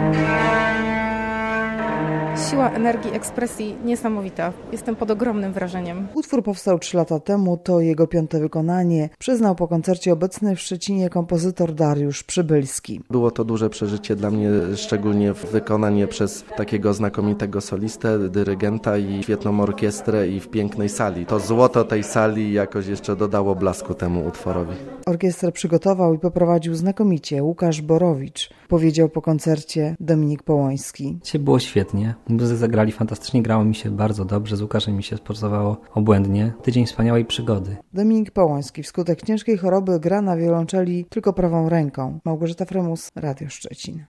Siła energii, ekspresji niesamowita. Jestem pod ogromnym wrażeniem. Utwór powstał 3 lata temu, to jego 5. wykonanie, przyznał po koncercie obecny w Szczecinie kompozytor Dariusz Przybylski. Było to duże przeżycie dla mnie, szczególnie wykonanie przez takiego znakomitego solistę, dyrygenta i świetną orkiestrę i w pięknej sali. To złoto tej sali jakoś jeszcze dodało blasku temu utworowi. Orkiestrę przygotował i poprowadził znakomicie Łukasz Borowicz, powiedział po koncercie Dominik Połoński. Dzisiaj było świetnie. Muzycy zagrali fantastycznie, grało mi się bardzo dobrze, z Łukaszem mi się pracowało obłędnie. Tydzień wspaniałej przygody. Dominik Połoński wskutek ciężkiej choroby gra na wiolonczeli tylko prawą ręką. Małgorzata Fremus, Radio Szczecin.